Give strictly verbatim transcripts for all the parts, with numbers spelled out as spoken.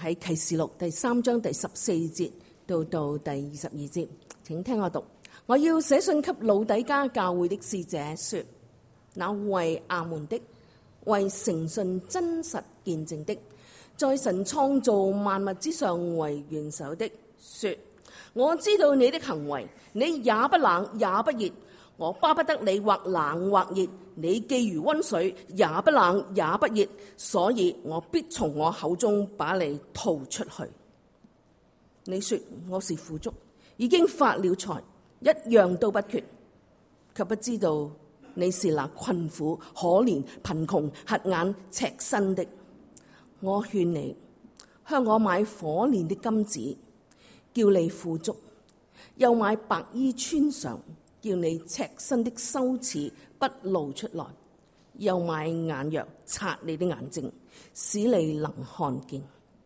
喺啟示錄第三章第十四節到到第二十二節，請聽我讀。我要寫信給老底嘉教會的使者說：那為阿門的，為誠信真實見證的，在神創造萬物之上為元首的，說：我知道你的行為，你也不冷也不熱，我巴不得你或冷或熱，你既如溫水，也不冷也不熱，所以我必從我口中把你吐出去。你說我是富足，已經發了財，一樣都不缺，卻不知道你是那困苦、可憐、貧窮、瞎眼、赤身的。我勸你向我買火煉的金子，叫你富足；又買白衣穿上，叫你赤身的羞恥不露出來；又買眼藥擦你的眼睛，使你能看見。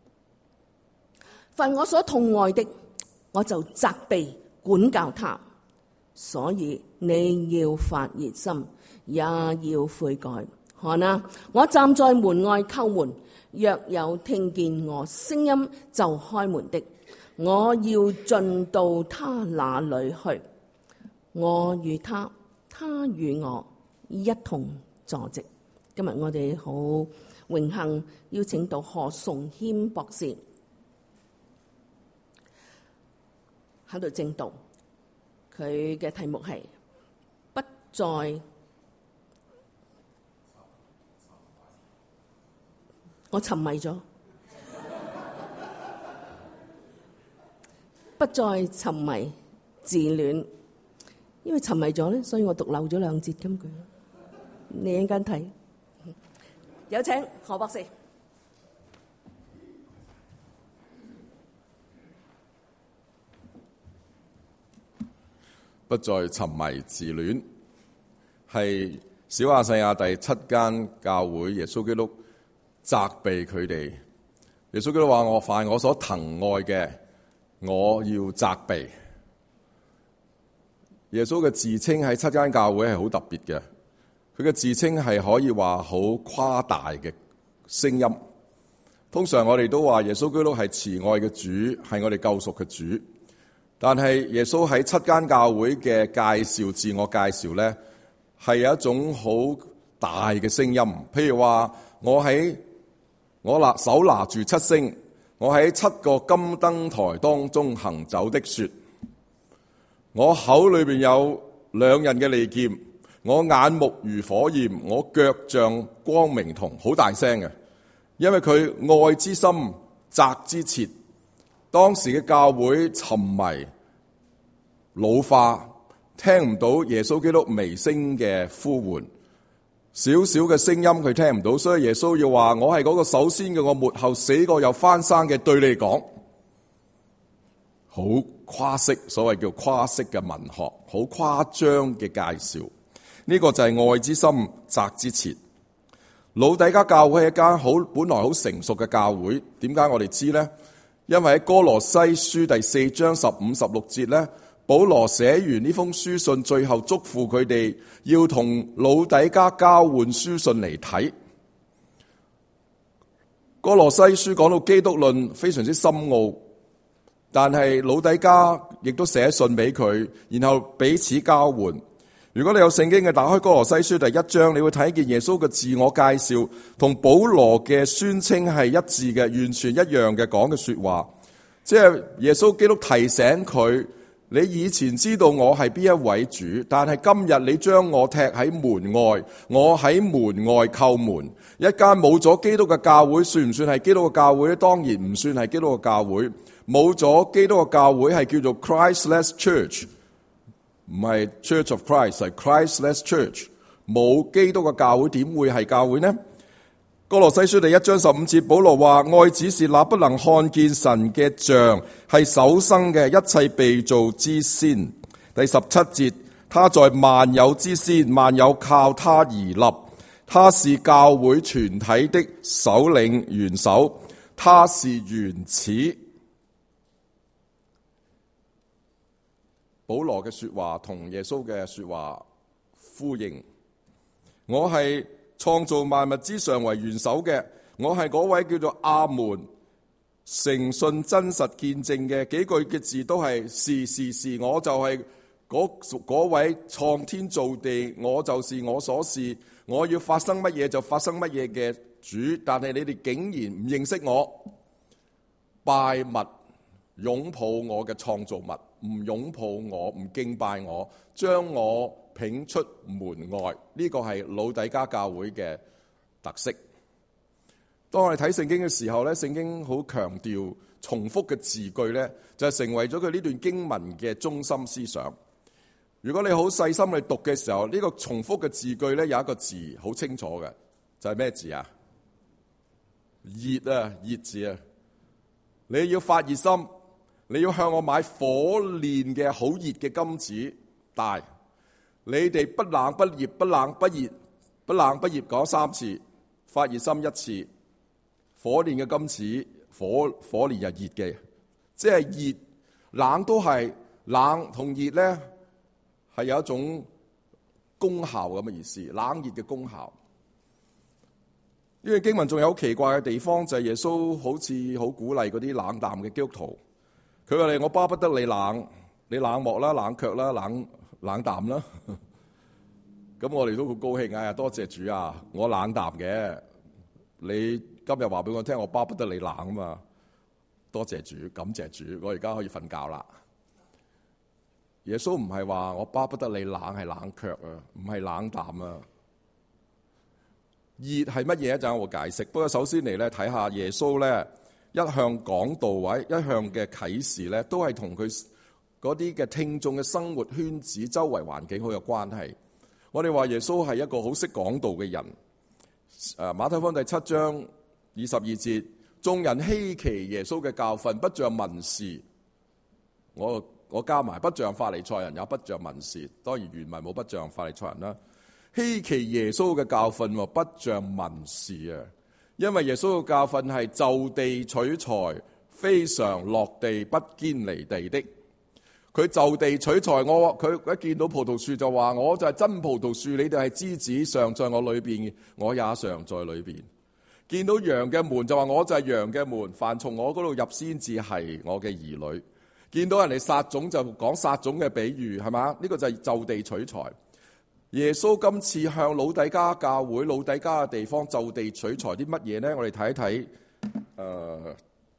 凡我所痛愛的，我就責備管教他。所以你要發熱心，也要悔改。看啊，我站在門外叩門，若有聽見我聲音就開門的，我要進到他那裏去，我與他，他與我一同坐席。今日我哋好榮幸邀請到何崇謙博士喺度證道，佢嘅題目係不再，我沉迷咗，不再沉迷自戀，因為沉迷咗咧，所以我讀漏咗兩節金句。你一陣間睇，有請何博士。 不再沉迷自戀，係小亞細亞第七間教會，耶穌基督責備佢哋。耶穌基督話：我凡我所疼愛嘅，我要責備。耶穌嘅自稱喺七間教會係好特別嘅，佢嘅自稱係可以話好誇大嘅聲音。通常我哋都話耶穌基督係慈愛嘅主，係我哋救贖嘅主。但係耶穌喺七間教會嘅介紹、自我介紹呢，係有一種好大嘅聲音。譬如話，我喺我拿手拿住七星，我喺七個金燈台當中行走的說，我口裏邊有兩刃嘅利劍，我眼目如火焰，我腳像光明銅，好大聲嘅，因為佢愛之深，責之切。當時嘅教會沉迷老化，聽唔到耶穌基督微聲嘅呼喚，少少嘅聲音佢聽唔到，所以耶穌要話：我係嗰個首先嘅，我末後死過又翻生嘅，對你講，好誇飾，所謂叫誇飾嘅文學，好誇張嘅介紹。呢、這個就係愛之深，責之切。老底嘉教會係一間好本來好成熟嘅教會，點解我哋知呢？因為喺哥羅西書第四章十五十六節咧，保羅寫完呢封書信，最後囑咐佢哋要同老底嘉交換書信嚟睇。哥羅西書講到基督論非常之深奧，但係老底嘉亦都寫信俾佢，然後彼此交換。如果你有聖經嘅，打開哥羅西書第一章，你會睇見耶穌嘅自我介紹同保羅嘅宣稱係一致嘅，完全一樣嘅講嘅說話。即係耶穌基督提醒佢：你以前知道我係邊一位主，但係今日你將我踢喺門外，我喺門外叩門。一間冇咗基督嘅教會，算唔算係基督嘅教會咧？當然唔算係基督嘅教會。冇咗基督嘅教會係叫做 Christless Church。唔係 Church of Christ， 係 Christless Church。冇基督嘅教會點會係教會呢？歌羅西書第一章十五節，保羅話：愛子是那不能看見神嘅像，係首生嘅，一切被造之先。第十七節，他在萬有之先，萬有靠他而立，他是教會全體的首領元首，他是原始。保羅嘅說話同耶穌嘅說話呼應。我係創造萬物之上為元首嘅，我係嗰位叫做阿門， 誠信真實見證嘅幾句嘅字都係是是是，我就係嗰嗰位創天造地，我就是我所是，我要發生乜嘢就發生乜嘢嘅主。但係你哋竟然唔認識我，拜物擁抱我嘅創造物，唔擁抱我，唔敬拜我，將我摒出門外。呢個係老底嘉教會嘅特色。當我哋睇聖經嘅時候咧，聖經好強調重複嘅字句咧，就係成為咗佢呢段經文嘅中心思想。如果你好細心去讀嘅時候，呢個重複嘅字句咧有一個字好清楚嘅，就係咩字啊？熱啊，熱字啊！你要發熱心，你要向我買火煉嘅好熱嘅金子帶。你哋不冷不熱，不冷不熱，不冷不熱講三次，發熱心一次。火煉嘅金子，火火煉又熱嘅，即係熱冷都係冷同熱咧，係有一種功效咁嘅意思，冷熱嘅功效。呢個經文仲有好奇怪嘅地方，就係耶穌好似好鼓勵嗰啲冷淡嘅基督徒，佢話你我巴不得你冷，你冷漠啦、冷卻啦、冷冷淡啦。咁我哋都好高興啊！多謝主啊，我冷淡嘅，你。今日話俾我聽，我巴不得你冷啊嘛！多謝主，感謝主，我而家可以瞓覺啦。耶穌唔係話我巴不得你冷，係冷卻啊，唔係冷淡啊。熱係乜嘢？一陣我會解釋。不過首先嚟咧睇下耶穌咧一向講道或者一向嘅啟示咧，都係同佢嗰啲嘅聽眾嘅生活圈子、周圍環境好有關係。我哋話耶穌係一個好識講道嘅人。誒，馬太福音第七章二十二節，眾人稀奇耶穌嘅教訓，不像文士。我我加埋，不像法利賽人，也不像文士。當然原文冇不像法利賽人啦。稀奇耶穌嘅教訓，不像文士啊。因為耶穌嘅教訓係就地取材，非常落地，不堅離地的。佢就地取材，我佢一見到葡萄樹就話：我就係真葡萄樹，你哋係枝子，常在我裏邊，我也常在裏邊。見到羊嘅門就話：我就係羊嘅門，凡從我嗰度入先至係我嘅兒女。見到人哋撒種就講撒種嘅比喻，係嘛？呢個就係就地取材。耶穌今次向老底嘉教會、老底嘉嘅地方就地取材啲乜嘢呢？我哋睇一睇。誒、呃，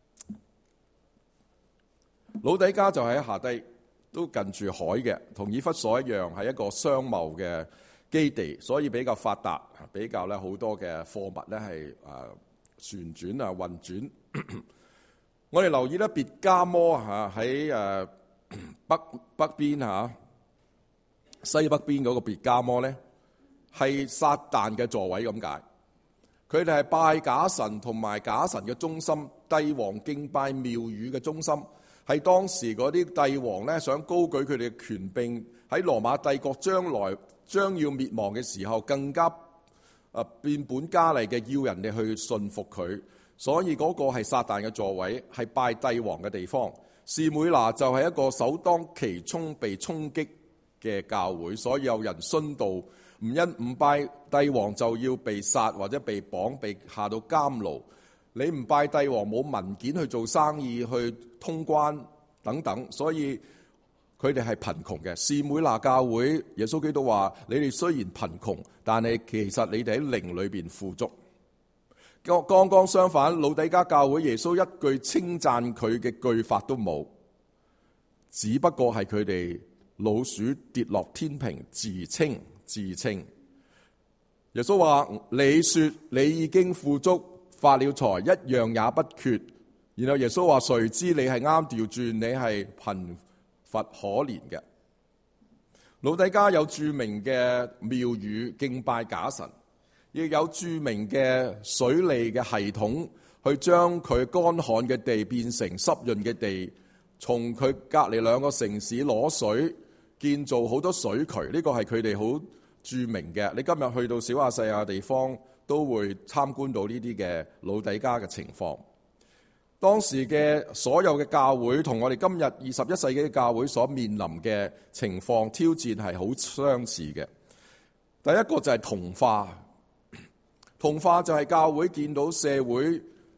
老底嘉就喺下低，都近住海嘅，同以弗所一樣，係一個商貿嘅基地，所以比較發達，比較咧好多嘅貨物咧係誒旋轉啊運轉。我哋留意咧，別加摩嚇喺誒北北邊嚇西北邊嗰個別加摩咧，係撒旦嘅座位咁解。佢哋係拜假神同埋假神嘅中心，帝王敬拜廟宇嘅中心。係當時嗰啲帝王咧，想高舉佢哋嘅權柄，喺羅馬帝國將來將要滅亡嘅時候，更加啊變本加厲嘅要人哋去信服佢。所以嗰個係撒旦嘅座位，係拜帝王嘅地方。士每拿就係一個首當其衝被衝擊嘅教會，所以有人殉道，唔因唔拜帝王就要被殺或者被綁，被下到監牢。你唔拜帝王，冇文件去做生意、去通關等等，所以佢哋係貧窮嘅。士每拿教會，耶穌基督話：你哋雖然貧窮，但係其實你哋喺靈裏邊富足。剛剛相反，老底嘉教會，耶穌一句稱讚佢嘅句法都冇，只不過係佢哋老鼠跌落天平，自稱自稱。耶穌話：你說你已經富足，發了財，一樣也不缺。然後耶穌話：誰知你係啱調轉，你係貧乏可憐嘅。老底嘉有著名嘅廟宇敬拜假神，亦有著名嘅水利嘅系統，去將佢乾旱嘅地變成濕潤嘅地，從佢隔離兩個城市攞水，建造好多水渠。呢個係佢哋好著名嘅。你今日去到小亞細亞地方，都會參觀到呢啲嘅老底嘉嘅情況。當時嘅所有嘅教會同我哋今日二十一世紀嘅教會所面臨嘅情況挑戰係好相似嘅。第一個就係同化，同化就係教會見到社會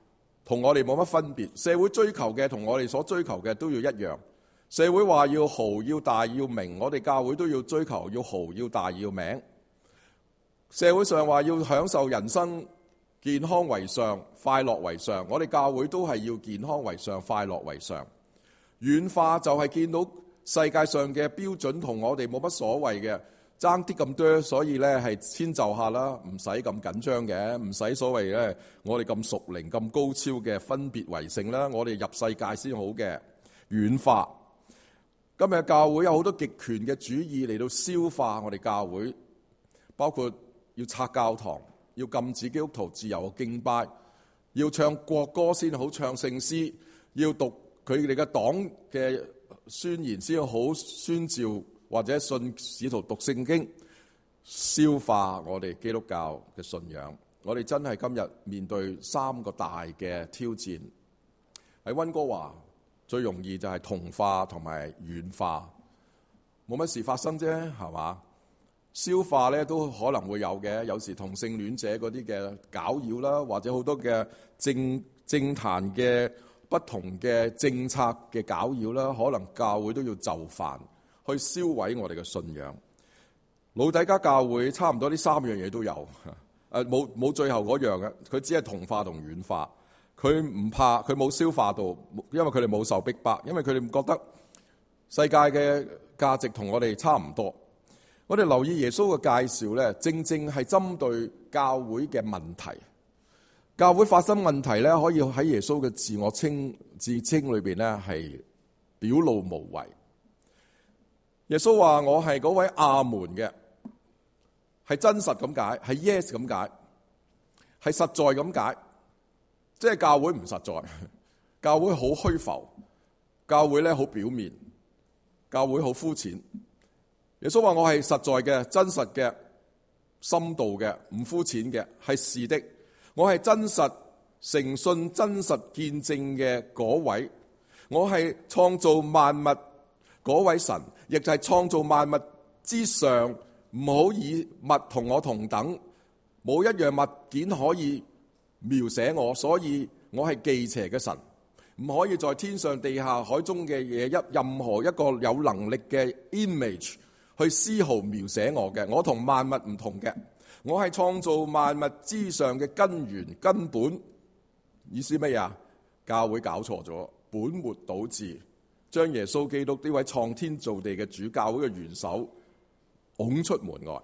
同我哋冇乜分別。社會追求嘅同我哋所追求嘅都要一樣。社會話要豪要大要名，我哋教會都要追求要豪要大要名。社會上話要享受人生，健康為上，快樂為上，我哋教會都係要健康為上，快樂為上。軟化就係見到世界上嘅標準同我哋冇乜所謂嘅，爭啲咁多，所以咧係遷就下啦，唔使咁緊張嘅，唔使所謂咧我哋咁屬靈咁高超嘅分別為聖啦，我哋入世界先好嘅。軟化，今日教會有好多極權嘅主義嚟到消化我哋教會，包括要拆教堂，要禁止基督徒自由嘅敬拜，要唱國歌先好唱聖詩，要讀佢哋嘅黨嘅宣言先好宣召或者信使徒讀聖經，消化我哋基督教嘅信仰。我哋真係今日面對三個大嘅挑戰。喺溫哥華最容易就係同化同埋軟化，冇乜事發生啫，係嘛？消化咧都可能會有嘅，有時同性戀者嗰啲嘅攪擾啦，或者好多嘅政政壇嘅不同嘅政策嘅攪擾啦，可能教會都要就範去燒毀我哋嘅信仰。老底嘉教會差唔多呢三樣嘢都有，誒冇冇最後嗰樣嘅，佢只係同化同軟化，佢唔怕，佢冇消化到，因為佢哋冇受逼迫，因為佢哋唔覺得世界嘅價值同我哋差唔多。我哋留意耶穌嘅介紹咧，正正係針對教會嘅問題。教會發生問題咧，可以喺耶穌嘅自我稱自稱裏邊咧係表露無遺。耶穌話：我係嗰位阿門嘅，係真實咁解，係 yes 咁解，係實在咁解。即係教會唔實在，教會好虛浮，教會咧好表面，教會好膚淺。耶穌話：我係實在嘅、真實嘅、深度嘅、唔膚淺嘅，係是的。我係真實、誠信、真實見證嘅嗰位。我係創造萬物嗰位神，亦就係創造萬物之上，唔好以物同我同等，冇一樣物件可以描寫我，所以我係忌邪嘅神，唔可以在天上、地下、海中嘅嘢一任何一個有能力嘅 image。去絲毫描寫我嘅，我同萬物唔同嘅，我係創造萬物之上嘅根源根本。意思乜嘢？教會搞錯咗，本末倒置，將耶穌基督呢位創天造地嘅主教會嘅元首拱出門外。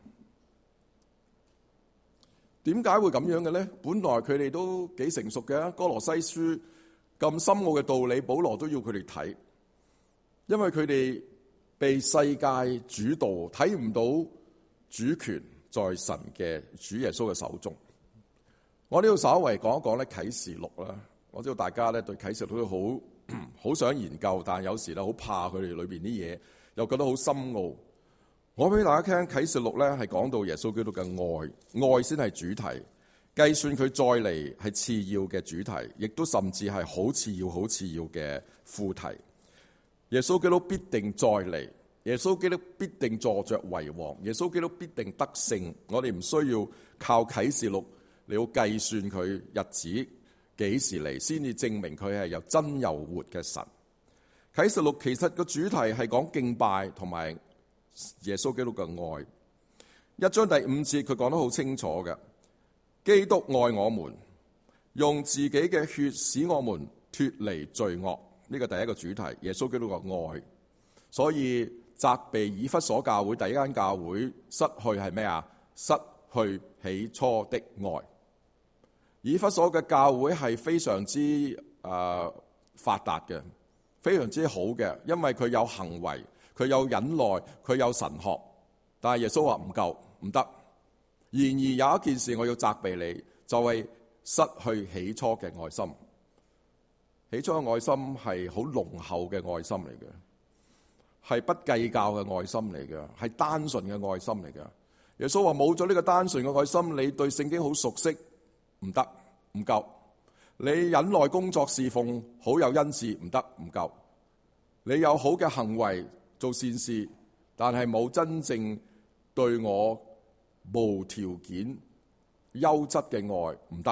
點解會咁樣嘅呢？本來佢哋都幾成熟嘅，哥羅西書咁深奧嘅道理，保羅都要佢哋睇，因為佢哋被世界主導，睇唔到主權在神嘅主耶穌嘅手中。我呢度稍微講一講咧啟示錄啦。我知道大家咧對啟示錄都好好想研究，但係有時咧好怕佢哋裏邊啲嘢，又覺得好深奧。我俾大家聽啟示錄咧係講到耶穌基督嘅愛，愛先係主題，計算佢再嚟係次要嘅主題，亦都甚至係好次要、好次要嘅副題。耶穌基督必定再嚟，耶穌基督必定坐着為王，耶穌基督必定得勝。我哋唔需要靠啟示錄嚟到計算佢日子幾時嚟，先至證明佢係又真又活嘅神。啟示錄其實個主題係講敬拜同埋耶穌基督嘅愛。一章第五節佢講得好清楚嘅，基督愛我們，用自己嘅血使我們脫離罪惡。呢個第一個主題，耶穌基督嘅愛。所以責備以弗所教會第一間教會失去係咩啊？失去起初的愛。以弗所嘅教會係非常之誒、呃、發達嘅，非常之好嘅，因為佢有行為，佢有忍耐，佢有神學。但係耶穌話唔夠，唔得。然而有一件事我要責備你，就係、是、失去起初嘅愛心。起初嘅愛心係好濃厚嘅愛心嚟嘅，係不計較嘅愛心嚟嘅，係單純嘅愛心嚟嘅。耶穌話冇咗呢個單純嘅愛心，你對聖經好熟悉唔得，唔夠。你忍耐工作侍奉好有恩賜唔得，唔夠。你有好嘅行為做善事，但係冇真正對我無條件優質嘅愛唔得，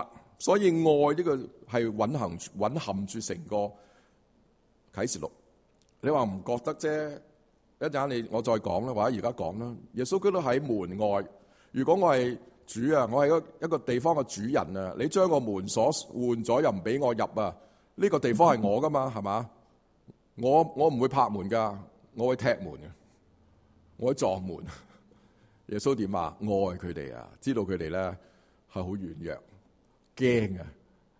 所以愛呢個係蘊含蘊含住成個啟示錄。你話唔覺得啫？一陣你我再講啦，或者而家講啦。耶穌基督喺門外。如果我係主啊，我係一一個地方嘅主人啊，你將個門鎖換咗又唔俾我入啊？呢個地方係我噶嘛，係嘛？我我唔會拍門噶，我會踢門嘅，我會撞門。耶穌點啊？愛佢哋啊，知道佢哋咧係好軟弱，驚啊！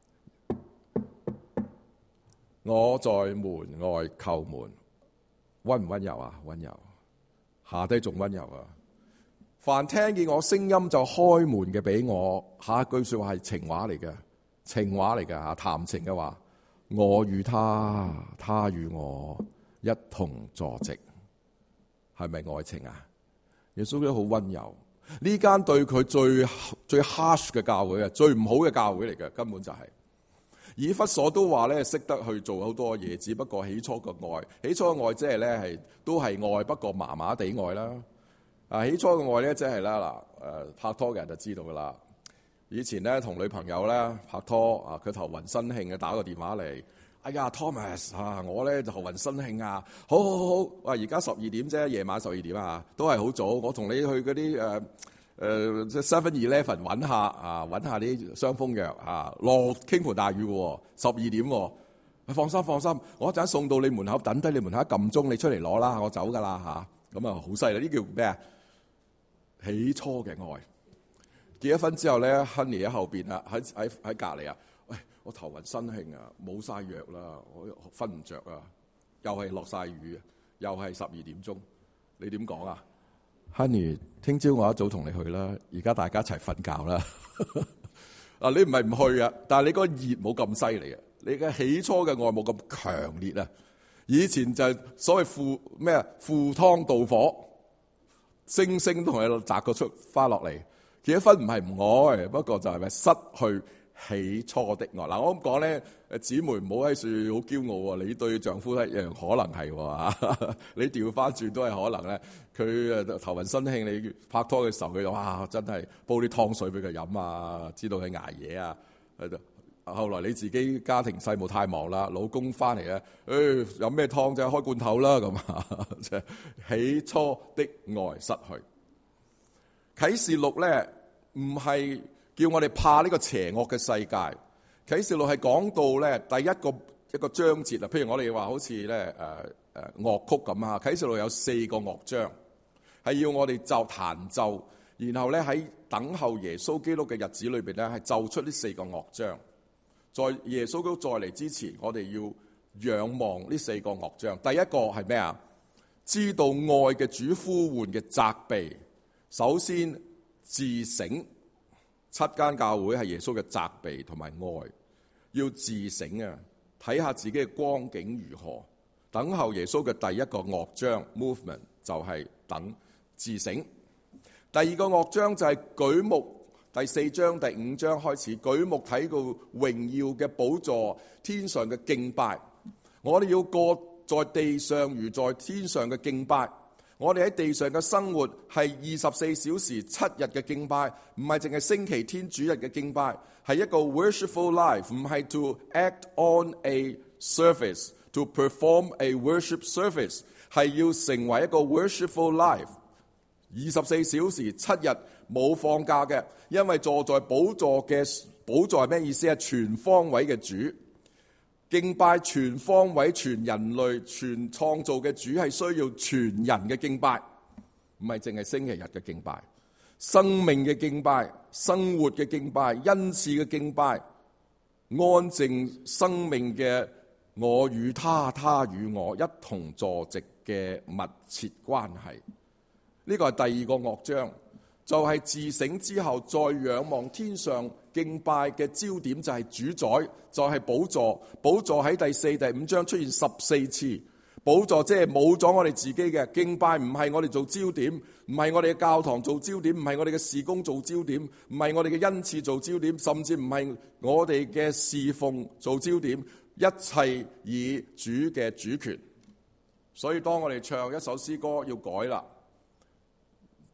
我在門外叩門，溫唔溫柔啊？溫柔，下低仲溫柔啊！凡聽見我聲音就開門嘅俾我，下一句說話係情話嚟嘅，情話嚟嘅吓，談情嘅話。我與他，他與我一同坐席，係咪愛情啊？耶穌都好溫柔。呢間對佢最最 harsh 嘅教會啊，最唔好嘅教會嚟嘅，根本就係、是。以弗所都話咧，識得去做好多嘢，只不過起初嘅愛，起初嘅愛即係咧係都係愛，不過麻麻地愛啦。啊，起初嘅愛咧即係啦嗱，誒拍拖嘅人就知道噶啦。以前咧同女朋友咧拍拖啊，佢頭暈身興嘅打個電話嚟，哎呀 Thomas 啊，我咧就頭暈身興啊，好好好好，哇而家十二點啫，夜晚十二點啊，都係好早，我同你去嗰啲誒誒即係 Seven Eleven 揾下啊，揾下啲傷風藥啊，落傾盆大雨嘅，十二點喎，放心放心，我一陣送到你門口，等低你門口一撳鐘，你出嚟攞啦，我走噶啦嚇，咁啊好犀利，呢叫咩啊？起初嘅愛。結咗婚之後咧 ，Honey 喺後邊啊，喺喺喺隔離啊，喂，我頭暈身興啊，冇晒藥啦，我瞓唔着啊，又係落晒雨，又係十二點鐘，你點講啊 ？Honey， 聽朝我一早同你去啦，而家大家一齊瞓覺啦。啊，你唔係唔去啊，但係你嗰個熱冇咁犀利啊，你嘅起初嘅愛冇咁強烈啊。以前就係所謂赴咩啊，赴湯蹈火，星星同你摘個出花落嚟。結咗婚唔係唔愛，不過就係咪失去起初的愛？嗱，我咁講咧，誒姊妹唔好喺處好驕傲喎。你對丈夫一樣可能係喎，你調翻轉都係可能咧。佢誒頭暈身興，你拍拖嘅時候，佢哇真係煲啲湯水俾佢飲啊，知道佢捱夜啊。後來你自己家庭細務太忙啦，老公翻嚟咧，誒飲咩湯啫？開罐頭啦咁啊！即係起初的愛失去。啟示錄咧唔係叫我哋怕呢個邪惡嘅世界，啟示錄係講到咧第一個一個章節啊，譬如我哋話好似咧誒誒樂曲咁啊，啟示錄有四個樂章，係要我哋奏彈奏，然後咧喺等候耶穌基督嘅日子裏邊咧係奏出呢四個樂章，在耶穌基督再嚟之前，我哋要仰望呢四個樂章。第一個係咩啊？知道愛嘅主呼喚嘅責備。首先自省，七間教會係耶穌嘅責備同埋愛，要自省啊！睇下自己嘅光景如何，等候耶穌嘅第一個樂章 movement 就係等自省。第二個樂章就係舉目，第四章第五章開始舉目睇到榮耀嘅寶座，天上嘅敬拜。我哋要過在地上如在天上嘅敬拜。我哋喺地上嘅生活係二十四小時七日嘅敬拜，唔係淨係星期天主日嘅敬拜，係一個 worshipful life，唔係 to act on a service to perform a worship service， 係要成為一個 worshipful life， 二十四小時七日冇放假嘅，因為坐在寶座嘅寶座係咩意思啊？全方位嘅主。敬拜全方位、全人類、全創造嘅主係需要全人嘅敬拜，唔係淨係星期日嘅敬拜。生命嘅敬拜、生活嘅敬拜、恩賜嘅敬拜、安靜生命嘅我與他、他與我一同坐席嘅密切關係。呢個係第二個樂章，就係自省之後再仰望天上。敬拜嘅焦點就係主宰，就係寶座。寶座喺第四、第五章出現十四次。寶座即係冇咗我哋自己嘅敬拜，唔係我哋做焦點，唔係我哋嘅教堂做焦點，唔係我哋嘅事工做焦點，唔係我哋嘅恩賜做焦點，甚至唔係我哋嘅侍奉做焦點。一切以主嘅主權。所以當我哋唱一首詩歌要改啦，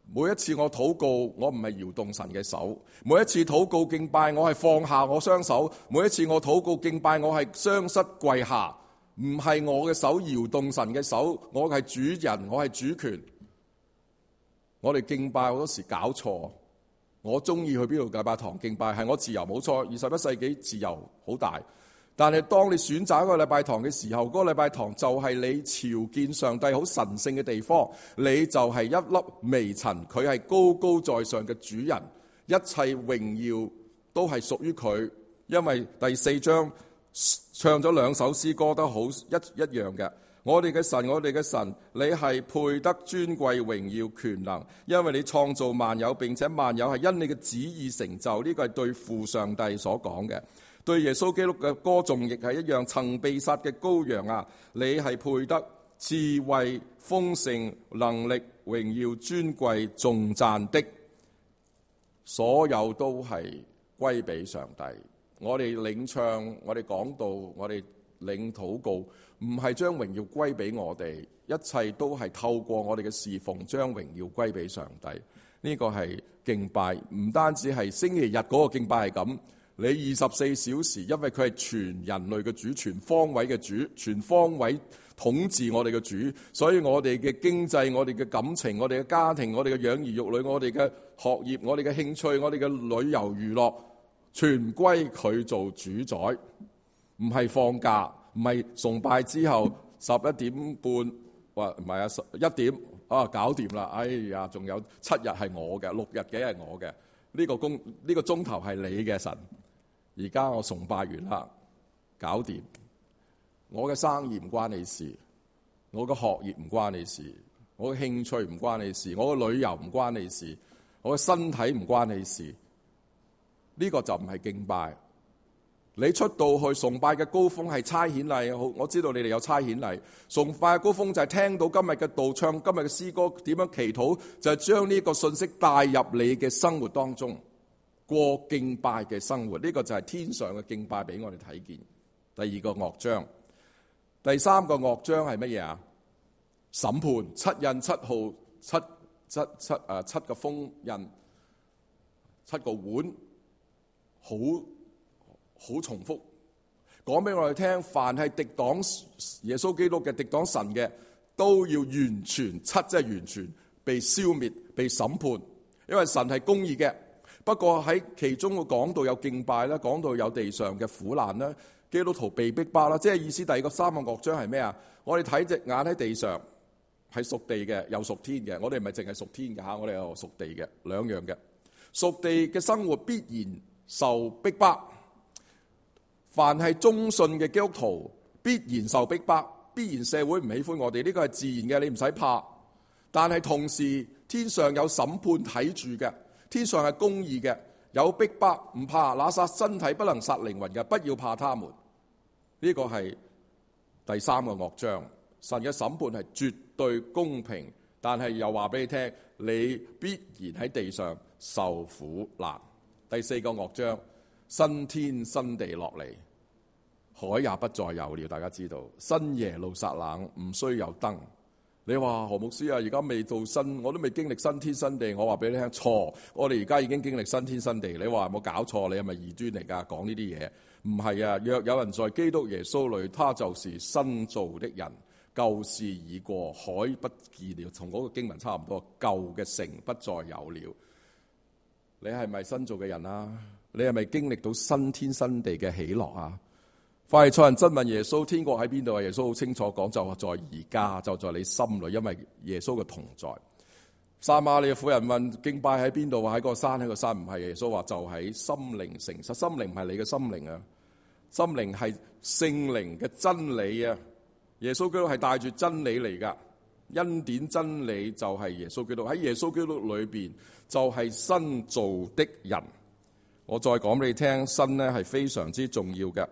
每一次我禱告，我唔係搖動神嘅手；每一次禱告敬拜，我係放下我雙手；每一次我禱告敬拜，我係雙膝跪下，唔係我嘅手搖動神嘅手。我係主人，我係主權。我哋敬拜好多時搞錯。我中意去邊度禮拜堂敬拜，係我自由，冇錯。二十一世紀自由好大。但係當你選擇一個禮拜堂嘅時候，嗰、那個禮拜堂就係你朝見上帝好神聖嘅地方，你就係一粒微塵，佢係高高在上嘅主人，一切榮耀都係屬於佢。因為第四章唱咗兩首詩歌都好一一樣嘅。我哋嘅神，我哋嘅神，你係配得尊貴榮耀權能，因為你創造萬有，並且萬有係因你嘅旨意成就。呢個係對父上帝所講嘅。對耶穌基督嘅歌頌亦係一樣，曾被殺嘅羔羊啊，你係配得智慧、豐盛、能力、榮耀、尊貴、頌讚的，所有都係歸俾上帝。我哋領唱，我哋講道，我哋領禱告，唔係將榮耀歸俾我哋，一切都係透過我哋嘅侍奉，將榮耀歸俾上帝。呢個係敬拜，唔單止係星期日嗰個敬拜係咁。你二十四小時，因為佢係全人類嘅主，全方位嘅主，全方位統治我哋嘅主，所以我哋嘅經濟、我哋嘅感情、我哋嘅家庭、我哋嘅養兒育女、我哋嘅學業、我哋嘅興趣、我哋嘅旅遊娛樂，全歸佢做主宰。唔係放假，唔係崇拜之後十一點半，或唔係啊十一點啊搞掂啦。哎呀，仲有七日係我嘅，六日幾係我嘅，呢個工呢個鐘頭係你嘅神。而家我崇拜完啦，搞掂。我嘅生意唔關你事，我嘅學業唔關你事，我嘅興趣唔關你事，我嘅旅遊唔關你事，我嘅身體唔關你事。呢個就唔係敬拜。你出到去崇拜嘅高峰係差遣禮，好，我知道你哋有差遣禮。崇拜嘅高峰就係聽到今日嘅道，唱今日嘅詩歌，點樣祈禱，就係將呢個信息帶入你嘅生活當中。過敬拜嘅生活，呢、這個就係天上嘅敬拜俾我哋睇見。第二個樂章，第三個樂章係乜嘢啊？審判，七印七號，七七七誒七個封印，七個碗，好好重複，講俾我哋聽，凡係敵擋耶穌基督嘅、敵擋神嘅，都要完全，七即係完全被消滅、被審判，因為神係公義嘅。不過喺其中嘅講到有敬拜啦，講到有地上嘅苦難啦，基督徒被逼迫啦，即係意思第二個三個樂章係咩啊？我哋睇隻眼喺地上係屬地嘅，又屬天嘅。我哋唔係淨係屬天嘅吓，我哋有屬地嘅，兩樣嘅。屬地嘅生活必然受逼迫，凡係忠信嘅基督徒必然受逼迫，必然社會唔喜歡我哋，呢個係自然嘅，你唔使怕。但係同時天上有審判睇住嘅。天上係公義嘅，有逼迫唔怕，那殺身體不能殺靈魂嘅，不要怕他們。呢、這個係第三個樂章，神嘅審判係絕對公平，但係又話俾你聽，你必然喺地上受苦難。第四個樂章，新天新地落嚟，海也不再有了。大家知道，新耶路撒冷唔需有燈。你話何牧師啊，而家未到新，我都未經歷新天新地。我話俾你聽，錯，我哋而家已經經歷新天新地。你話有冇搞錯？你係咪異端嚟㗎？講呢啲嘢唔係啊！若有人在基督耶穌裏，他就是新造的人，舊事已過，海不見了。同嗰個經文差唔多，舊嘅城不再有了。你係咪新造嘅人啊？你係咪經歷到新天新地嘅喜樂啊？法利賽人質問耶穌：天國喺邊度啊？耶穌好清楚講，就在而家，就在你心裏，因為耶穌嘅同在。撒瑪利亞婦人問：敬拜喺邊度啊？喺個山，喺個山唔係。耶穌話就喺心靈誠實，心靈唔係你嘅心靈啊，心靈係聖靈嘅真理啊。耶穌基督係帶住真理嚟噶，恩典真理就係耶穌基督，喺耶穌基督裏邊就係新造的人。我再講俾你聽，新咧係非常之重要嘅。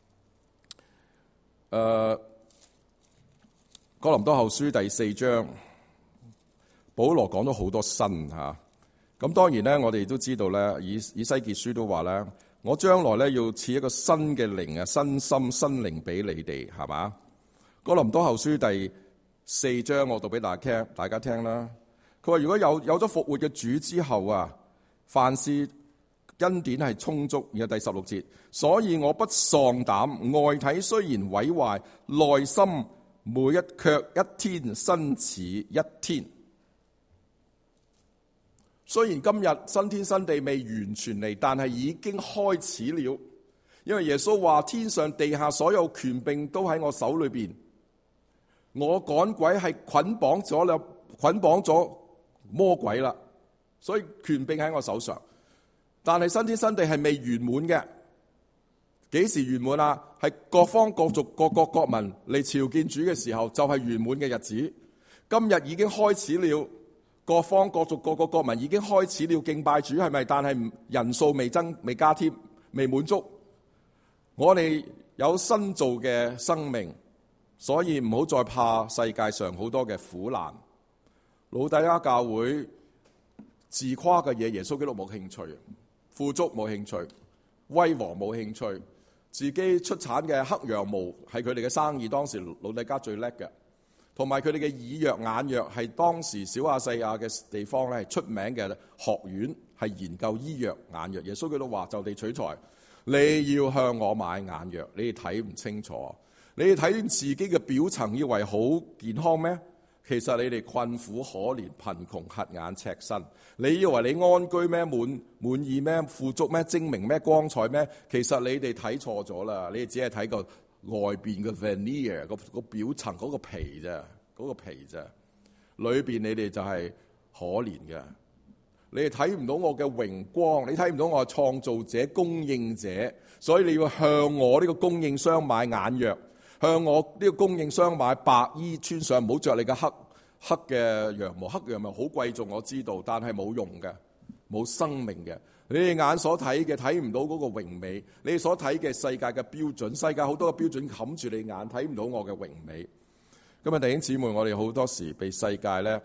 誒、uh, 哥林多後書第四章，保羅講咗好多新嚇。咁當然咧，我哋都知道咧，以以西結書都話咧，我將來咧要賜一個新嘅靈啊，新心新靈俾你哋，係嘛？哥林多後書第四章，我讀俾大家聽，大家聽啦。 佢話如果有有咗復活嘅主之後啊，凡事恩典係充足。然後第十六節，所以我不喪膽，外體雖然毀壞，內心每一卻一天新似一天。雖然今日新天新地未完全嚟，但係已經開始了。因為耶穌話天上地下所有權柄都喺我手裏邊，我趕鬼係捆綁咗啦，捆綁咗魔鬼啦，所以權柄喺我手上。但係新天新地係未圓滿嘅，幾時圓滿啊？係各方各族各國各民嚟朝見主嘅時候，就係圓滿嘅日子。今日已經開始了，各方各族各國各民已經開始了敬拜主，係咪？但係人數未增，未加添，未滿足。我哋有新造嘅生命，所以唔好再怕世界上好多嘅苦難。老底嘉教會自誇嘅嘢，耶穌基督冇興趣；富足冇興趣，威煌冇興趣。自己出產嘅黑羊毛係佢哋嘅生意，當時老底嘉最叻嘅。同埋佢哋嘅耳藥眼藥係當時小亞細亞嘅地方咧，係出名嘅學院，係研究醫藥眼藥。耶穌基督話就地取材。你要向我買眼藥，你哋睇唔清楚，你哋睇自己嘅表層以為好健康咩？其實你哋困苦可憐、貧窮、瞎眼、赤身。你以為你安居咩？滿滿意咩？富足咩？精明咩？光彩咩？其實你哋睇錯咗啦！你哋只係睇個外邊嘅 veneer 個個表層嗰個皮啫，嗰個皮啫，裏邊你哋就係可憐嘅。你哋睇唔到我嘅榮光，你睇唔到我係創造者、供應者，所以你要向我呢個供應商買眼藥，向我呢個供應商買白衣穿上，唔好着你嘅黑黑嘅羊毛。黑羊毛好貴重，我知道，但係冇用嘅，冇生命嘅。你哋眼所睇嘅睇唔到嗰個榮美，你哋所睇嘅世界嘅標準，世界好多嘅標準冚住你眼，睇唔到我嘅榮美。今日弟兄姊妹，我哋好多時被世界咧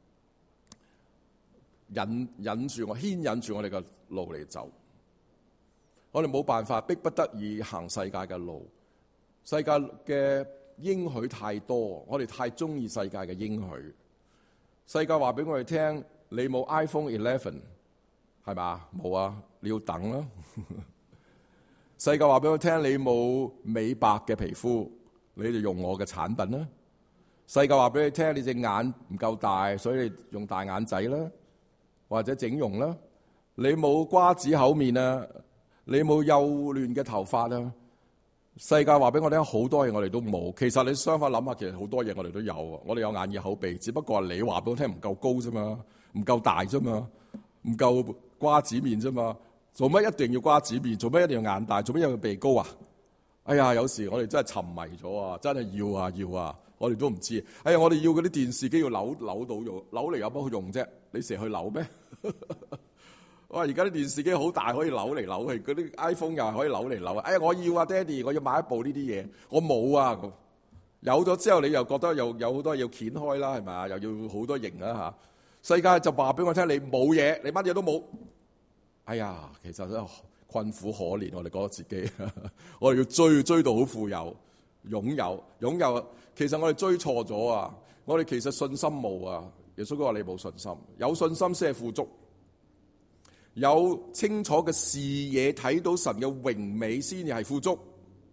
引引住我，牽引住我哋嘅路嚟走，我哋冇辦法，逼不得已行世界嘅路。世界嘅應許太多，我哋太中意世界嘅應許。世界話俾我哋聽，你冇 iPhone eleven 係嘛？冇啊，你要等啦。世界話俾我聽，你冇美白嘅皮膚，你就用我嘅產品啦。世界話俾你聽，你隻眼唔夠大，所以你用大眼仔啦。或者整容啦，你冇瓜子口面啊，你冇幼嫩嘅頭髮啊。世界話俾我聽好多嘢，我哋都冇。其實你相反諗下，其實好多嘢我哋都有啊。我哋有眼耳口鼻，只不過係你話俾我聽唔夠高啫嘛，唔夠大啫嘛，唔夠瓜子面啫嘛。做乜一定要瓜子面？做乜一定要眼大？做乜要鼻高啊？哎呀，有時我哋真係沉迷咗啊！真係要啊要啊！我哋都唔知。哎呀，我哋要嗰啲電視機要扭扭到用，扭嚟有乜好用啫？你成日去扭咩？哇！而家啲電視機好大，可以扭嚟扭去，嗰啲 iPhone 又係可以扭嚟扭去。哎呀，我要啊，爹哋，我要買一部呢啲嘢。我冇啊，有咗之後你又覺得又有好多嘢要掀開啦，係咪啊？又要好多型啦嚇。世界就話俾我聽，你冇嘢，你乜嘢都冇。哎呀，其實真係困苦可憐，我哋覺得自己，我哋要追追到好富有，擁有擁有。其實我哋追錯咗啊！我哋其實信心冇啊！耶穌都話你冇信心，有信心先係富足，有清楚嘅視野睇到神嘅榮美先至係富足，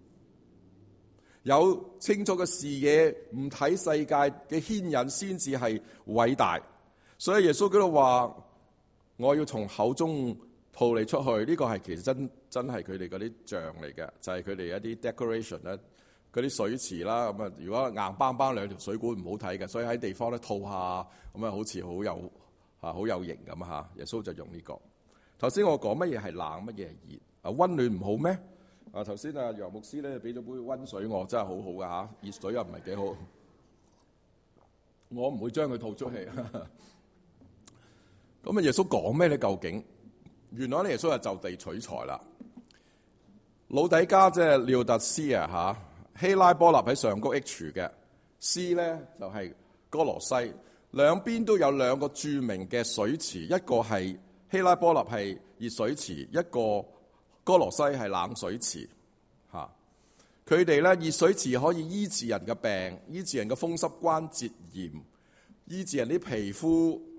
有清楚嘅視野唔睇世界嘅牽引先至係偉大。所以耶穌基督話：我要從口中吐你出去。呢、這個係其實真真係佢哋嗰啲像嚟嘅，就係佢哋一啲 decoration 咧。嗰啲水池啦，咁啊，如果硬邦邦兩條水管唔好睇嘅，所以喺地方咧套下，咁啊好似好有嚇好有型咁嚇。耶穌就用呢、這個。頭先我講乜嘢係冷，乜嘢係熱啊？溫暖唔好咩？啊頭先啊楊牧師咧俾咗杯溫水我，真係好好噶嚇，熱水又唔係幾好。我唔會將佢吐出去。咁啊耶穌講咩咧？究竟原來咧耶穌係就地取材啦。老底嘉即係廖特斯啊嚇。希拉波立喺上高 H 嘅 C 咧就係、是、哥羅西，兩邊都有兩個著名嘅水池，一個係希拉波立係熱水池，一個哥羅西係冷水池嚇。佢哋咧熱水池可以醫治人嘅病，醫治人嘅風濕關節炎，醫治人啲皮膚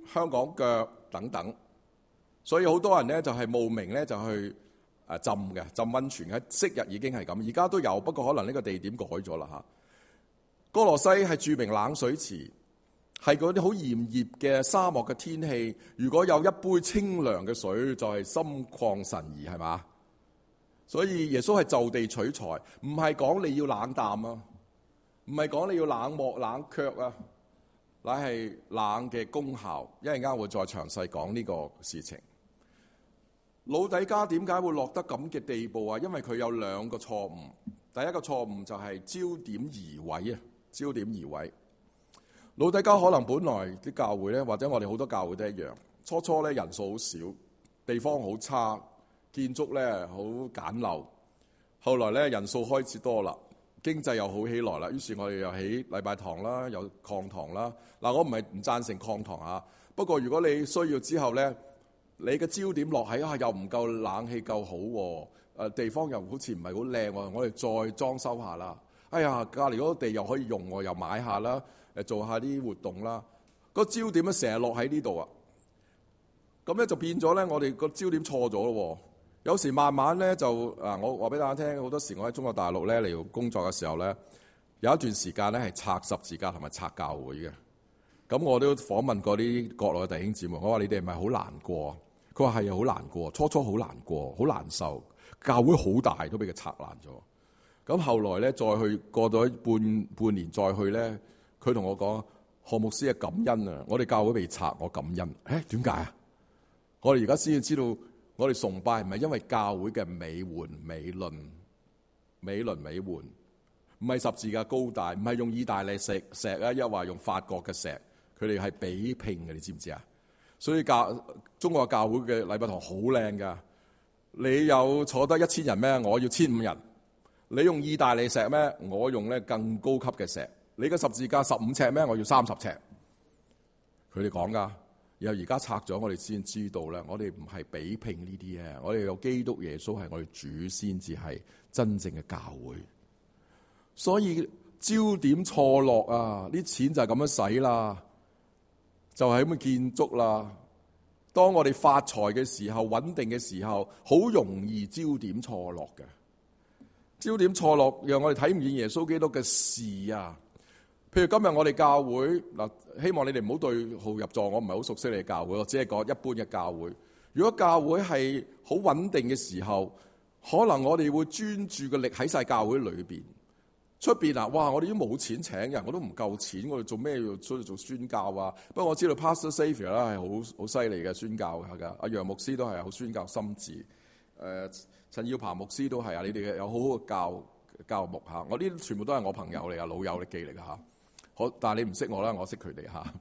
香港腳等等，所以好多人咧就係慕名咧就去誒浸嘅，浸溫泉嘅，昔日已經係咁，而家都有，不過可能呢個地點改咗啦嚇。歌羅西係著名冷水池，係嗰啲好炎熱嘅沙漠嘅天氣，如果有一杯清涼嘅水，就係心曠神怡，係嘛？所以耶穌係就地取材，唔係講你要冷淡啊，唔係講你要冷漠冷卻啊，乃係冷嘅功效。一陣間會再詳細講呢個事情。老底嘉點解會落得咁嘅地步啊？因為佢有兩個錯誤。第一個錯誤就係焦點移位啊，焦點移位。老底嘉可能本來啲教會咧，或者我哋好多教會都一樣，初初咧人數好少，地方好差，建築咧好簡陋。後來咧人數開始多啦，經濟又好起來啦，於是我哋又起禮拜堂啦，有擴堂啦。嗱，我唔係唔贊成擴堂啊，不過如果你需要之後咧，你嘅焦點落喺啊又唔夠冷氣夠好喎。誒地方又好似唔係好靚喎，我哋再裝修下啦。哎呀，隔離嗰個地又可以用喎，又買下啦，誒做下啲活動啦。個焦點咧成日落喺呢度啊，咁咧就變咗咧，我哋個焦點錯咗咯。有時慢慢咧就啊，我話俾大家聽，好多時我喺中國大陸咧嚟工作嘅時候咧，有一段時間咧係拆十字架同埋拆教會嘅。咁我都訪問過啲國內嘅弟兄姊妹，我話你哋係咪好難過？佢話係啊，好難過，初初好難過，好難受。教會好大都俾佢拆爛咗，咁後來咧再去過咗半半年再去咧，佢同我講，何牧師係感恩啊！我哋教會被拆，我感恩。誒點解啊？我哋而家先至知道，我哋崇拜唔係因為教會嘅美緩美論、美輪美奐，唔係十字架高大，唔係用意大利石石啊，又話用法國嘅石，佢哋係比拼嘅，你知唔知啊？所以教中國教會嘅禮拜堂好靚㗎。你有坐得一千人咩？我要千五人。你用意大利石咩？我用咧更高級嘅石。你嘅十字架十五尺咩？我要三十尺。佢哋講噶，然後而家拆咗，我哋先知道咧。我哋唔係比拼呢啲嘢，我哋有基督耶穌係我哋主，先至係真正嘅教會。所以焦點錯落啊，啲錢就係咁樣使啦，就係咁嘅建築啦。當我哋發財嘅時候，穩定嘅時候，好容易焦點錯落嘅。焦點錯落，讓我哋睇唔見耶穌基督嘅事啊。譬如今日我哋教會嗱，希望你哋唔好對號入座，我唔係好熟悉你哋教會，我只係講一般嘅教會。如果教會係好穩定嘅時候，可能我哋會專注嘅力喺晒教會裏邊。出邊啊，哇！我哋都冇錢請人，我都唔夠錢，我哋做咩要出去做宣教啊？不過我知道 Pastor Xavier 啦係好好犀利嘅宣教㗎，阿楊牧師都係好宣教心志，誒、呃、陳耀鵬牧師都係啊，你哋有好好嘅教教牧嚇，我呢啲全部都係我朋友嚟㗎，老友記嚟㗎嚇。好，但係你唔識我啦，我識佢哋嚇。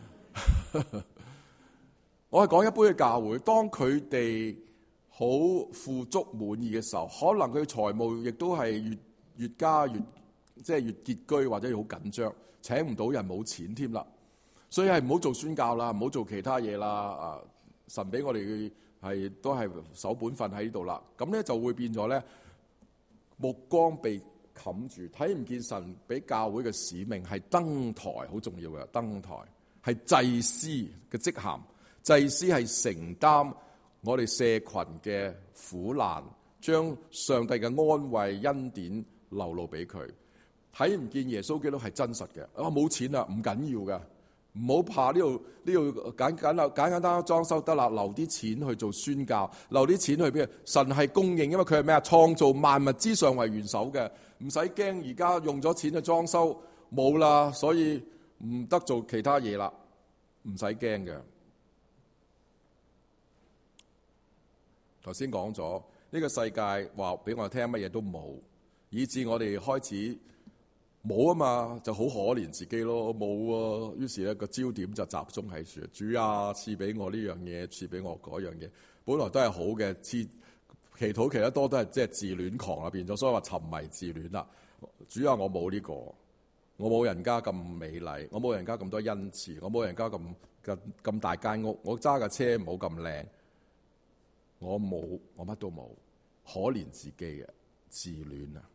我係講一般嘅教會，當佢哋好富足滿意嘅時候，可能佢財務亦都係越越加越。即係越拮據或者越好緊張，請唔到人冇錢添啦，所以係唔好做宣教啦，唔好做其他嘢啦。啊，神俾我哋係都係守本分喺呢度啦。咁咧就會變咗咧，目光被冚住，睇唔見神俾教會嘅使命係登台，好重要嘅登台係祭司嘅職銜，祭司係承擔我哋社群嘅苦難，將上帝嘅安慰恩典流露俾佢。睇唔見耶穌基督係真實嘅，啊冇錢啦，唔緊要嘅，唔好怕呢度呢度簡簡簡簡單單裝修得啦，留啲錢去做宣教，留啲錢去邊？神係供應，因為佢係咩啊？創造萬物之上為元首嘅，唔使驚而家用咗錢去裝修冇啦，所以唔得做其他嘢啦，唔使驚嘅。頭先講咗呢個世界話俾我哋聽乜嘢都冇，以致我哋開始。冇啊嘛，就好可憐自己咯，冇啊。於是咧個焦點就集中喺處，主啊，賜俾我呢樣嘢，賜俾我嗰樣嘢。本來都係好嘅，祈禱祈得多都係即係自戀狂啊，變咗，所以話沉迷自戀啦。主啊，我冇呢個，我冇人家咁美麗，我冇人家咁多恩賜，我冇人家咁咁咁大間屋，我揸架車唔好咁靚，我冇，我乜都冇，可憐自己嘅自戀啊！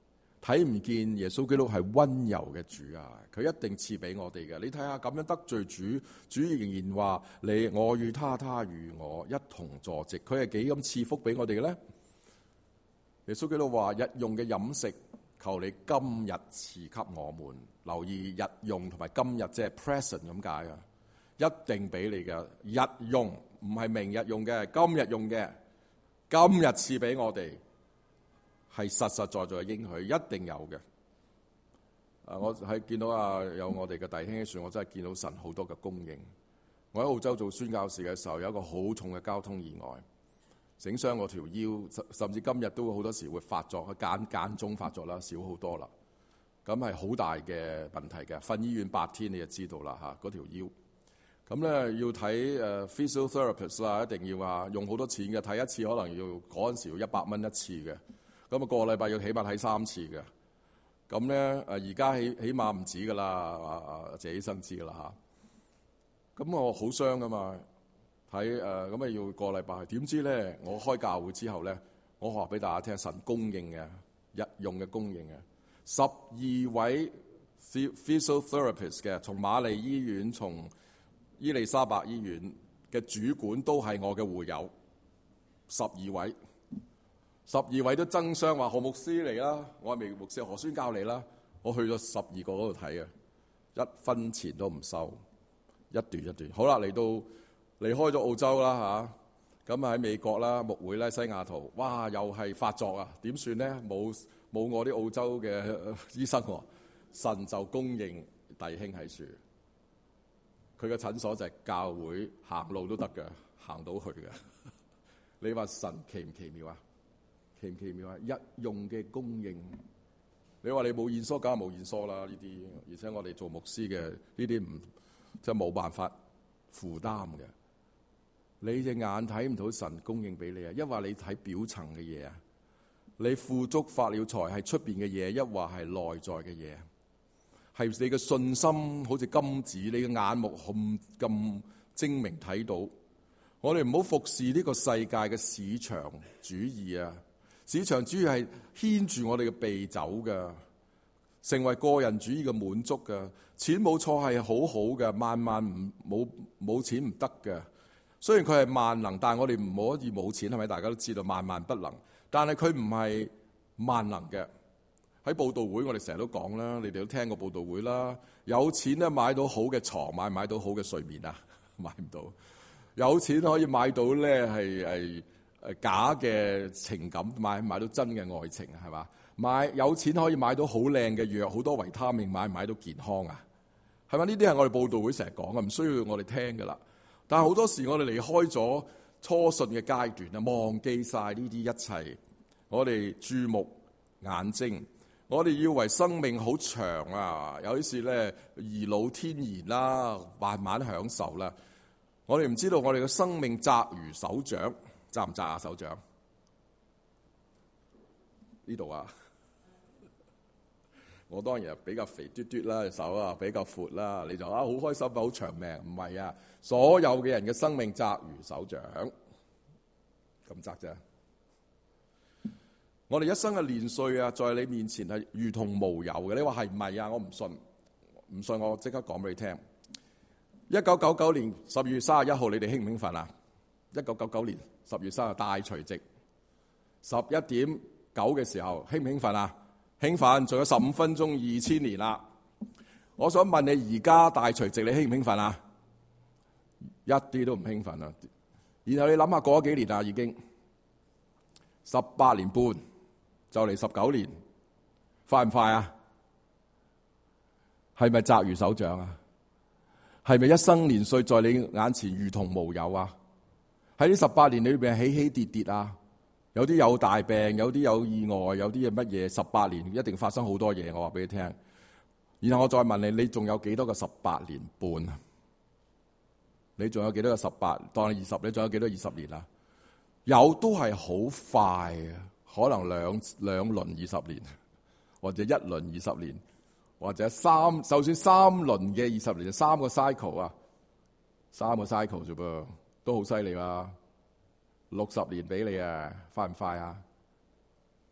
睇唔見耶穌基督係溫柔嘅主啊！佢一定賜俾我哋嘅。你睇下咁樣得罪主，主仍然話你我與他，他與我一同坐席。佢係幾咁賜福俾我哋嘅咧？耶穌基督話：日用嘅飲食，求你今日賜給我們。留意日用同埋今日即係 present 咁解啊！一定俾你嘅日用，唔係明日用嘅，今日用嘅，今日賜俾我哋。係實實在在嘅應許，一定有嘅。啊，我喺見到啊有我哋嘅弟兄喺樹，我真係見到神好多嘅供應。我喺澳洲做宣教士嘅時候，有一個好重嘅交通意外，整傷我條腰，甚至今日都好多時會發作，間間中發作啦，少好多啦。咁係好大嘅問題嘅，瞓醫院八天你就知道啦嚇，嗰條腰。咁咧要睇誒 physiotherapist 啦，一定要啊用好多錢嘅，睇一次可能要嗰陣時要一百蚊一次嘅。咁啊，個禮拜要起碼睇三次嘅。咁咧，誒而家起起碼唔止噶啦，啊啊謝醫生知噶啦嚇。咁我好傷噶嘛，睇誒咁啊要個禮拜。點知咧，我開教會之後咧，我話俾大家聽，神供應嘅日用嘅供應嘅，十二位 physiotherapist 嘅，從瑪麗醫院、從伊利沙伯醫院嘅主管都係我嘅會友，十二位。十二位都爭相話何牧師嚟啦，我係未牧師何宣教嚟啦，我去咗十二個嗰度睇嘅，一分錢都唔收，一段一段。好啦，嚟到離開咗澳洲啦嚇，咁啊喺美國啦，牧會咧西雅圖，哇又係發作啊，點算咧？冇冇我啲澳洲嘅醫生喎，神就供應弟兄喺樹，佢嘅診所就係教會，行路都得嘅，行到去嘅。你話神奇唔奇妙啊？奇唔奇妙啊！日用嘅供應，你話你冇現疏，梗係冇現疏啦。呢啲，而且我哋做牧師嘅呢啲唔即係冇辦法負擔嘅。你隻眼睇唔到神供應俾你啊！一話你睇表層嘅嘢啊，你富足發了財係出邊嘅嘢，一話係內在嘅嘢，係你嘅信心好似金子，你嘅眼目咁咁精明睇到。我哋唔好服侍呢個世界嘅市場主義啊！市場主義係牽住我哋嘅鼻走嘅，成為個人主義嘅滿足嘅。錢冇錯係好好嘅，萬萬唔冇冇錢唔得嘅。雖然佢係萬能，但係我哋唔可以冇錢，係咪？大家都知道萬萬不能。但係佢唔係萬能嘅。喺佈道會，我哋成日都講啦，你哋都聽過佈道會啦。有錢咧買到好嘅床，買唔買到好嘅睡眠啊？買唔到。有錢可以買到咧係係。誒假嘅情感，買買到真嘅愛情係嘛？買有錢可以買到好靚嘅藥，好多維他命，買唔買到健康啊？係咪？呢啲係我哋佈道會成日講嘅，唔需要我哋聽㗎啦。但係好多時我哋離開咗初信嘅階段啊，忘記晒呢啲一切。我哋注目眼睛，我哋以為生命好長啊，有啲事咧頤老天年啦，慢慢享受啦。我哋唔知道我哋嘅生命窄如手掌。揸唔揸啊手掌？呢度啊，我當然比較肥嘟嘟啦，隻手啊比較闊啦。你就啊好開心啊，好長命。唔係啊，所有嘅人嘅生命窄如手掌，咁窄啫。我哋一生嘅年歲啊，在你面前係如同無有嘅。你話係唔係啊？我唔信，唔信我即刻講俾你聽。一九九九年十二月三十一號，你哋興唔興奮啊？一九九九年十月三日大除夕，十一點九嘅時候，興唔興奮啊？興奮，仲有十五分鐘，二千年啦。我想問你，而家大除夕你興唔興奮啊？一啲都唔興奮啊！然後你諗下過咗幾年啦，已經十八年半，就嚟十九年，快唔快啊？係咪窄如手掌啊？係咪一生年歲在你眼前如同無有啊？喺呢十八年裏邊起起跌跌啊，有啲有大病，有啲有意外，有啲嘢乜嘢？十八年一定發生好多嘢，我話俾你聽。然後我再問你，你仲有幾多個十八年半啊？你仲有幾多個十八？當你二十，你仲有幾多二十年啊？有都係好快啊，可能兩兩輪二十年，或者一輪二十年，或者三，就算三輪嘅二十年，就三個 cycle 啊，三個 cycle 啫噃。都好犀利啊！六十年俾你啊，快唔快啊？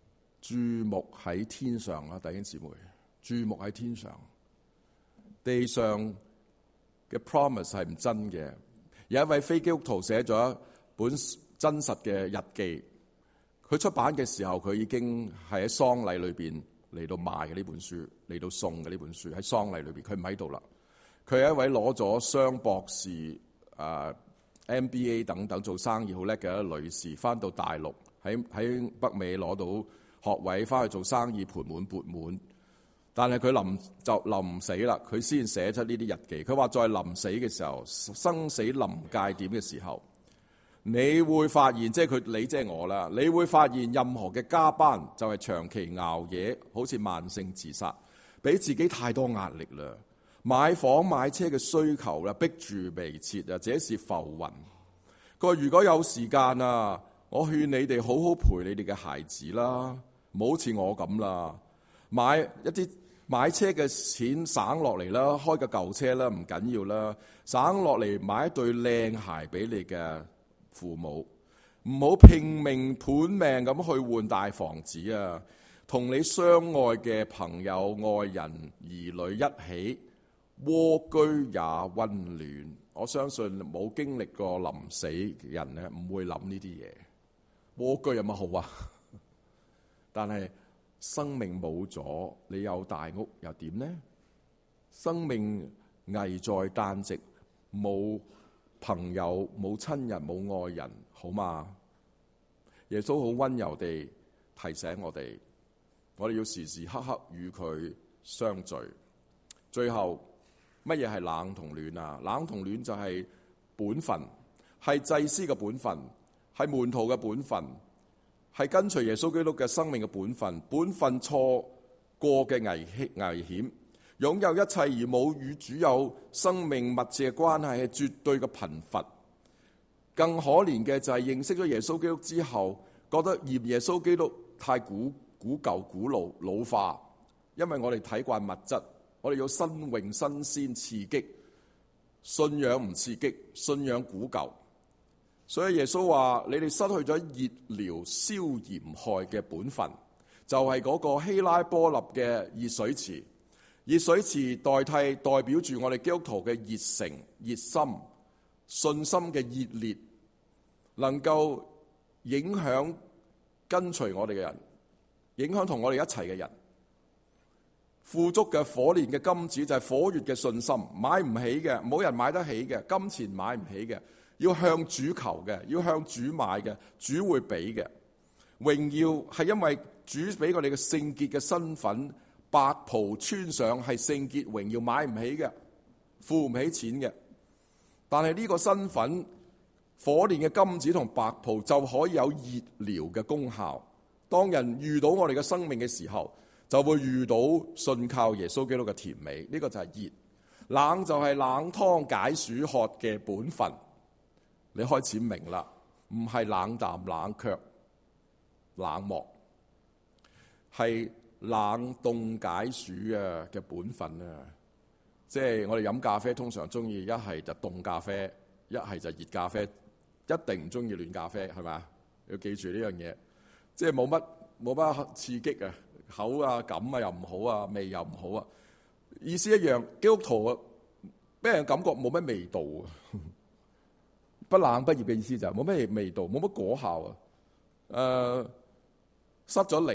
注目喺天上啦，弟兄姊妹，注目喺天上，地上嘅 promise 係唔真嘅。有一位非基督徒寫咗一本真實嘅日記，佢出版嘅時候，佢已經係喺喪禮裏邊嚟到賣嘅呢本書，嚟到送嘅呢本書喺喪禮裏邊，佢唔喺度啦。佢係一位攞咗雙博士、啊 M B A 等等做生意好叻嘅一個女士，翻到大陸喺喺北美攞到學位，翻去做生意盆滿缽滿。但係佢臨就臨死啦，佢先寫出呢啲日記。佢話在臨死嘅時候，生死臨界點嘅時候，你會發現，即係佢你即係我啦，你會發現任何嘅加班就係長期熬夜，好似慢性自殺，俾自己太多壓力啦。買房買車嘅需求啦，逼住眉睫啊，這是浮雲。佢話如果有時間啊，我勸你哋好好陪你哋嘅孩子啦，唔好似我咁啦，買一啲買車嘅錢省落嚟啦，開個舊車啦，唔緊要啦，省落嚟買一對靚鞋俾你嘅父母，唔好拼命盤命咁去換大房子啊，同你相愛嘅朋友、愛人、兒女一起。蝸居也溫暖，我相信冇經歷過臨死嘅人咧，唔會諗呢啲嘢。蝸居有乜好啊？但係生命冇咗，你有大屋又點呢？生命危在旦夕，冇朋友、冇親人、冇愛人，好嗎？耶穌好溫柔地提醒我哋，我哋要時時刻刻與佢相聚。最後。乜嘢係冷同暖啊？冷同暖就係本分，係祭司嘅本分，係門徒嘅本分，係跟隨耶穌基督嘅生命嘅本分。本分錯過嘅危危險，擁有一切而冇與主有生命密切嘅關係，係絕對嘅貧乏。更可憐嘅就係認識咗耶穌基督之後，覺得嫌耶穌基督太古古舊、古老、老化，因為我哋睇慣物質。我哋要新穎、新鮮、刺激，信仰唔刺激，信仰古舊。所以耶穌話：你哋失去咗熱療消炎害嘅本分，就係、是、嗰個希拉波立嘅熱水池。熱水池代替代表住我哋基督徒嘅熱誠、熱心、信心嘅熱烈，能夠影響跟隨我哋嘅人，影響同我哋一齊嘅人。富足嘅火煉嘅金子就係火熱嘅信心，買唔起嘅，冇人買得起嘅，金錢買唔起嘅，要向主求嘅，要向主買嘅，主會俾嘅。榮耀係因為主俾我哋嘅聖潔嘅身份，白袍穿上係聖潔榮耀，買唔起嘅，付唔起錢嘅。但係呢個身份，火煉嘅金子同白袍就可以有熱療嘅功效。當人遇到我哋嘅生命嘅時候，就會遇到信靠耶穌基督嘅甜美，呢、這個就係熱。冷就係冷湯解暑渴嘅本分。你開始明啦，唔係冷淡冷卻冷漠，係冷凍解暑啊嘅本分啊！即係我哋飲咖啡通常中意一係就凍咖啡，一係就熱咖啡，一定唔中意暖咖啡，係咪？要記住呢樣嘢，即係冇乜冇乜刺激啊！口啊感啊又唔好啊，味又唔好啊，意思一樣。基督徒啊，俾人感覺冇乜味道啊，不冷不熱嘅意思就係冇咩味道，冇乜果效啊。誒、呃，失咗靈。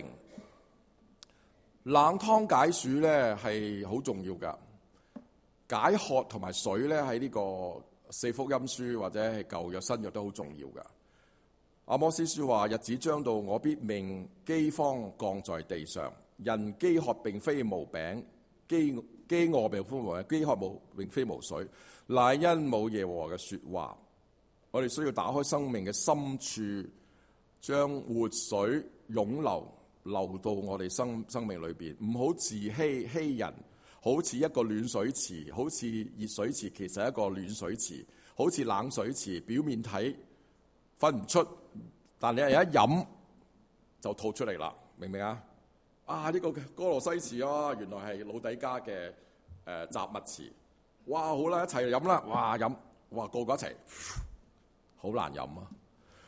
冷湯解暑咧係好重要噶，解渴同埋水咧喺呢個四福音書或者係舊約新約都好重要噶。阿摩司書話：日子將到，我必命饑荒降在地上。人饑渴並非無餅，饑饑餓並非無饑渴無並非無水，乃因冇耶和華嘅說話。我哋需要打開生命嘅深處，將活水湧流流到我哋生生命裏邊，唔好自欺欺人，好似一個暖水池，好似熱水池，其實係一個暖水池，好似冷水池，表面睇分唔出。但你係一飲就吐出嚟啦，明唔明啊？啊！呢、這個哥羅西池啊，原來係老底嘉嘅誒雜物池。哇！好啦，一齊飲啦！哇飲！哇個個一齊，好難飲啊！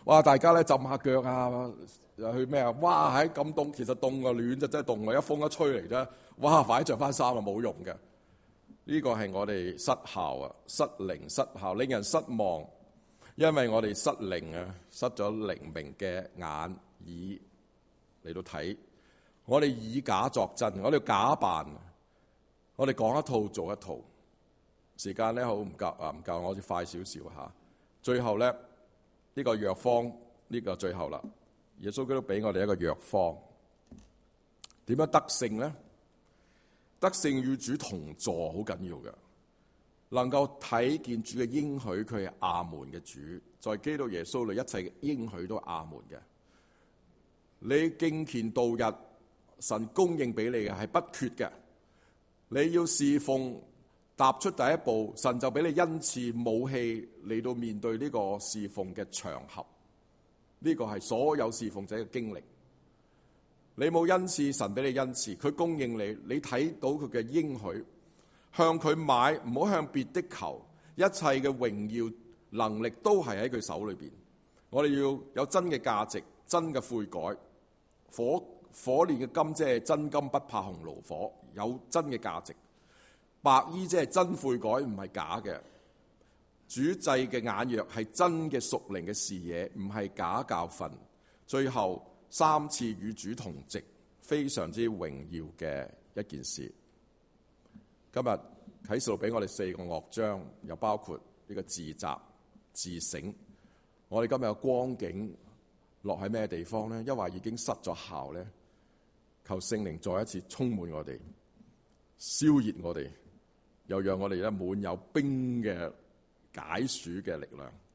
哇！大家咧浸下腳啊，又去咩啊？哇！喺咁凍，其實凍啊，暖就真係凍啊！一風一吹嚟啫，哇！快啲着翻衫啊，冇用嘅。呢個係我哋失效啊，失靈失效，令人失望。因為我哋失靈啊，失咗靈明嘅眼耳嚟到睇，我哋以假作真，我哋假扮，我哋講一套做一套。時間咧好唔夠啊，唔夠，我要快少少嚇。最後咧呢、呢個藥方呢、呢個最後啦，耶穌基督俾我哋一個藥方，點樣得勝咧？得勝與主同坐好緊要嘅。能夠睇見主嘅應許，佢係阿門嘅主，在基督耶穌裏一切嘅應許都阿門嘅。你敬虔度日，神供應俾你嘅係不缺嘅。你要侍奉，踏出第一步，神就俾你恩賜武器嚟到面對呢個侍奉嘅場合。呢、這個係所有侍奉者嘅經歷。你冇恩賜，神俾你恩賜，佢供應你，你睇到佢嘅應許。向佢買，唔好向別的求，一切嘅榮耀能力都係喺佢手裏邊。我哋要有真嘅價值，真嘅悔改。火火煉嘅金即係真金，不怕紅爐火，有真嘅價值。白衣即係真悔改，唔係假嘅。主祭嘅眼藥係真嘅屬靈嘅視野，唔係假教訓。最後三次與主同席，非常之榮耀嘅一件事。今日啟示錄俾我哋四個樂章，又包括呢個自責、自省。我哋今日嘅光景落喺咩地方呢？因為已經失咗效呢，求聖靈再一次充滿我哋，燒熱我哋，又讓我哋咧滿有冰嘅解暑嘅力量。